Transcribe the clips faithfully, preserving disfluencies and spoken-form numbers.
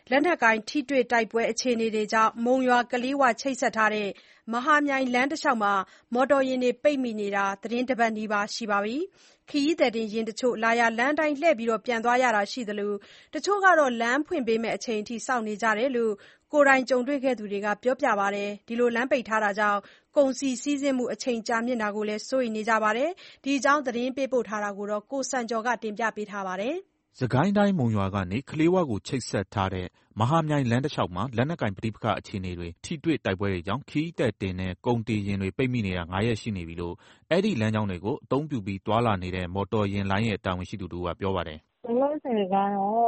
လက်နက်ကိုင်ထိတွေ့တိုက်ပွဲအခြေအနေတွေကြောင့်မုံရွာ-ကလေး၀ချိတ်ဆက်ထားတဲ့ မဟာမြိုင်လမ်းတလျှောက်မှာ မော်တော်ယာဉ်တွေပိတ်မိနေတာ သီတင်းတပတ်နီးပါးရှိပါပြီ။ ခရီးသည်တင်ယာဉ်တချို့ လာရာလမ်းအတိုင်းလှည့်ပြန်သွားရတာရှိသလို တချို့ကတော့ လမ်းဖွင့်ပေးမယ့်အချိန်အထိစောင့်နေကြတယ်လို့ ကိုယ်တိုင်ကြုံတွေ့ခဲ့သူတွေကပြောပါတယ်။ ဒီလိုလမ်းပိတ်ထားတာကြောင့် ကုန်စည်စီးဆင်းမှုအချိန်ကြာမြင့်တာကိုလည်း စိုးရိမ်နေကြပါတယ်။ ဒီအကြောင်းသတင်းပေးပို့ထားတာကို ကိုစံကျော်ကတင်ပြထားပါတယ်။စစ်ကိုင်းတိုင်း မုံရွာကနေ ကလေး၀ကိုချိတ်ဆက်ထားတဲ့ မဟာမြိုင်လမ်းတလျှောက်မှာ လက်နက်ကိုင်ပဋိပက္ခအခြေအနေတွေ ထိတွေ့တိုက်ပွဲတွေကြောင့် ခရီးသည်တင်နဲ့ ကုန်တင်ယာဉ်တွေပိတ်မိနေတာ ၅ရက်ရှိနေပြီလို့ အဲဒီလမ်းကြောင်းတွေကို အသုံးပြုပြီးသွားလာနေတဲ့ မော်တော်ယာဉ်လိုင်းရဲ့တာဝန်ရှိသူတဦးကပြောပါတယ်။ "လောလောဆယ်ကတော့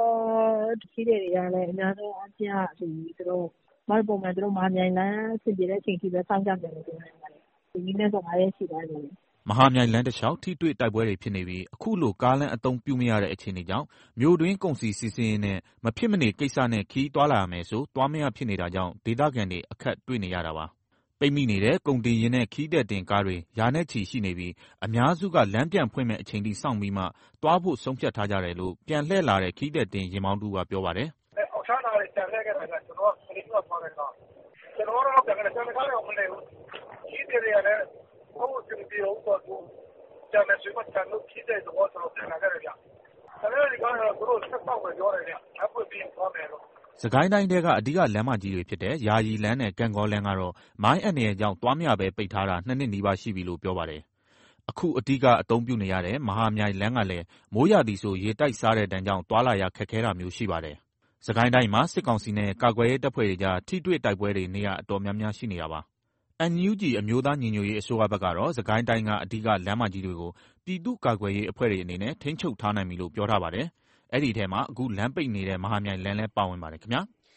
ခရီးသည်တွေကလည်း အများဆုံးအားဖြင့်က ပုံမှန်သူတို့မဟာမြိုင်လမ်းအဆင်ပြေတဲ့အချိန်ထိပဲ စောင့်ကြမယ်လို့ပြောတယ်။ ဒီနေ့နဲ့ဆို ၅ရက်ရှိသွားပြီ။ " မဟာမြိုင်လမ်းတလျှောက် ထိတွေ့တိုက်ပွဲတွေဖြစ်နေပြီး အခုလို ကားလမ်းအသုံးပြုမရတဲ့အခြေအနေကြောင့် မြို့တွင်းကုန်စည်စီးဆင်းရေးနဲ့ မဖြစ်မနေကိစ္စနဲ့ ခရီးသွားလာရမယ်ဆို သွားမရဖြစ်နေတာကြောင့် ဒေသခံတွေ အခက်တွေ့နေရတာပါ။ ပိတ်မိနေတဲ့ ကုန်တင်ယာဉ်နဲ့ ခရီးသည်တင်ကားတွေ ရာနဲ့ချီရှိနေပြီး အများစုက လမ်းပြန်ဖွင့်မယ့်အချိန်ထိစောင့်ပြီးမှ သွားဖို့ဆုံးဖြတ်ထားကြတယ်လို့ ပြန်လှည့်လာတဲ့ ခရီးသည်တင်ယာဉ်မောင်းတဦးကပြောပါတယ်။ "အောင်ချမ်းသာကနေ ပြန်လှည့်ခဲ့တာဗျ။ ကျနော်က ကလေး၀ သွားတဲ့ကား။ ကျနော်ကတော့ပြန်ခဲ့တယ်။ ကျန်တဲ့ကားတွေမလှည့်ဘူး။ ခရီးသည်တွေကလည်း သွားဖို့အဆင်မပြေတော့ဘူးဆိုတော့ ကျန်မယ်ဆိုပြီးမှ ကျန်လို့ ခရီးသည်သဘောကျတော့ ပြန်လာခဲ့တယ်ဗျ။ ကျန်တဲ့ကားတွေကတော့ သူတို့ဆက်စောင့်မယ်ပြောတယ်ဗျ။ လမ်းဖွင့်ပြီးရင်သွားမယ်လို့။ " စစ်ကိုင်းတိုင်းထဲက အဓိကလမ်းမကြီးတွေဖြစ်တဲ့ ယာယီလမ်းနဲ့ ဂန့်ဂေါလမ်းကတော့ မိုင်းအန္တရာယ်ကြောင့် သွားမရဘဲပိတ်ထားတာ ၂နှစ်နီးပါးရှိပြီလို့ပြောပါတယ်။ အခုအဓိကအသုံးပြုနေရတဲ့ မဟာမြိုင်လမ်းကလည်း မိုးရာသီဆို ရေတိုက်စားတဲ့ဒဏ်ကြောင့် သွားလာရခက်ခဲတာမျိုးရှိပါတယ်။ စစ်ကိုင်းတိုင်းမှာ စစ်ကောင်စီနဲ့ ကာကွယ်ရေးတပ်ဖွဲ့တွေကြား ထိတွေ့တိုက်ပွဲတွေ နေရာအတော်များများရှိနေတာပါ။ အန်ယူဂျီ အမျိုးသားညီညွတ်ရေးအစိုးရဘက်ကတော့ စစ်ကိုင်းတိုင်းက အဓိကလမ်းမကြီးတွေကို ပြည်သူ့ကာကွယ်ရေးအဖွဲ့တွေအနေနဲ့ ထိန်းချုပ်ထားနိုင်ပြီလို့ပြောထားပါတယ်။ အဲဒီအထဲမှာ အခုလမ်းပိတ်နေတဲ့ မဟာမြိုင်လမ်းလည်းပါဝင်ပါတယ်ခင်ဗျာ။